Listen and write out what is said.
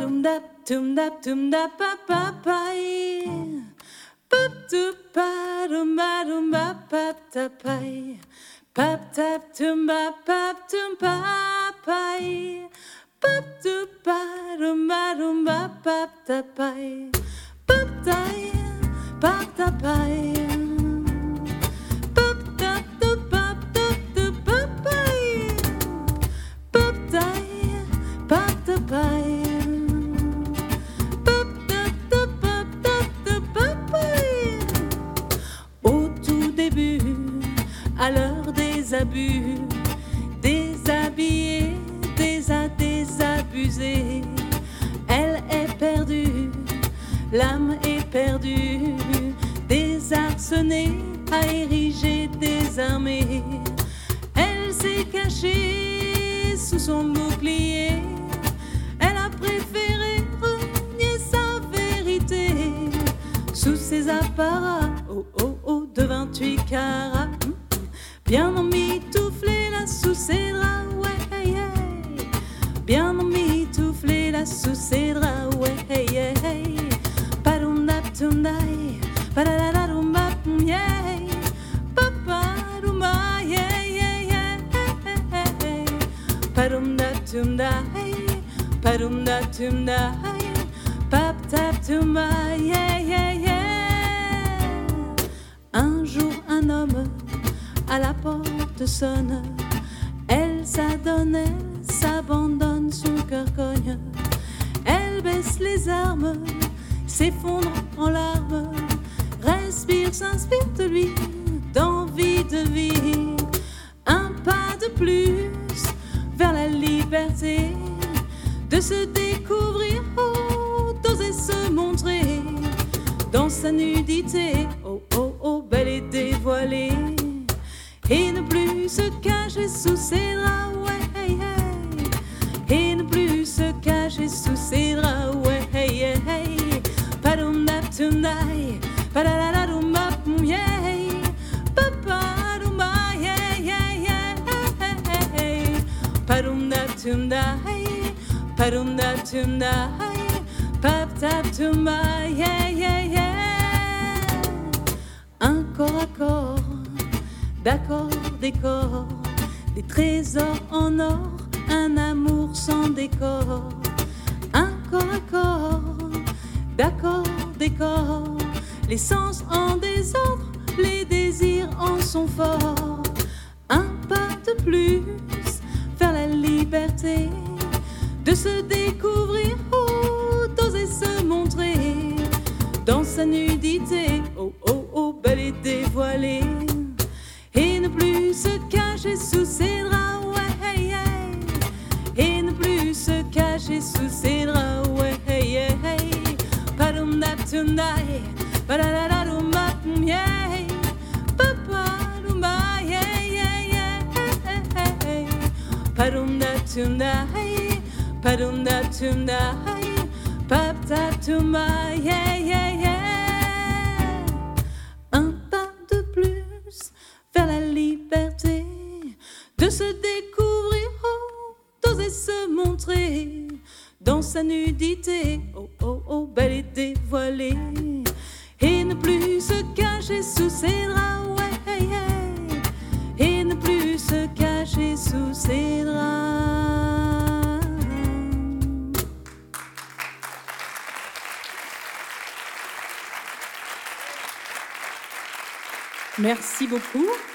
dum dap tum dap pa pa pai. Pop tu pa dum ba pap ta pai. Pap tap tum ba pap tum pa pai. Pop tu pa dum ba pap ta pai. Pop tai pap ta pai. Pop tap tu pap tu pap pai. Pop tai pap ta pai. À l'heure des abus, déshabillée, désabusée, elle est perdue, l'âme est perdue, désarçonnée, à ériger des armées. Elle s'est cachée sous son bouclier, elle a préféré renier sa vérité sous ses apparats, oh oh oh, de 28 carats. Bien emmitouflé là sous ses draps, ouais, hey, hey. Bien emmitouflé là sous ses draps, ouais, hey, hey. Padum dap tum dai, padadadum bap, yeah. Papa dum ba, yeah, yeah, yeah, hey, hey. Padum dap tum dai, padum dap tum dai, pap tap tum ba, yeah, yeah, yeah. Un jour un homme à la porte sonne, elle s'adonne, elle s'abandonne, son cœur cogne. Elle baisse les armes, s'effondre en larmes, respire, s'inspire de lui, d'envie de vie. Un pas de plus vers la liberté, de se découvrir, oh, d'oser se montrer dans sa nudité, oh, oh, oh, belle et dévoilée. Et ne plus se cacher sous ses draps, ouais, hey, hey. Et ne plus se cacher sous ses draps, ouais, hey, hey. Padum dap tum dai, padadadum bap, yeah. Papa dum ba, yeah, yeah, yeah, hey. Padum dap tum dai, padum dap tum dai, pap tap tum ba, yeah, yeah, yeah. Un corps à corps, d'accord, décor, des trésors en or, un amour sans décor. Un corps à corps, d'accord, décor, les sens en désordre, les désirs en sont forts. Un pas de plus vers la liberté, de se découvrir, oh, d'oser se montrer dans sa nudité, oh, oh, oh, belle et dévoilée. Et ne plus se cacher sous ses draps, ouais, hey, hey. Et ne plus se cacher sous ses draps, ouais, hey, hey. Padum dap tum dai, padadadum bap, yeah. Papa dum ba, yeah, yeah, yeah, hey. Padum dap tum dai, padum dap tum dai, pap tap tum ba, yeah, yeah, yeah. Un pas de plus vers la liberté, de se découvrir, oh, d'oser se montrer dans sa nudité, oh, oh, oh, belle et dévoilée. Et ne plus se cacher sous ses draps, ouais, hey, hey. Et ne plus se cacher sous ses draps. Merci beaucoup.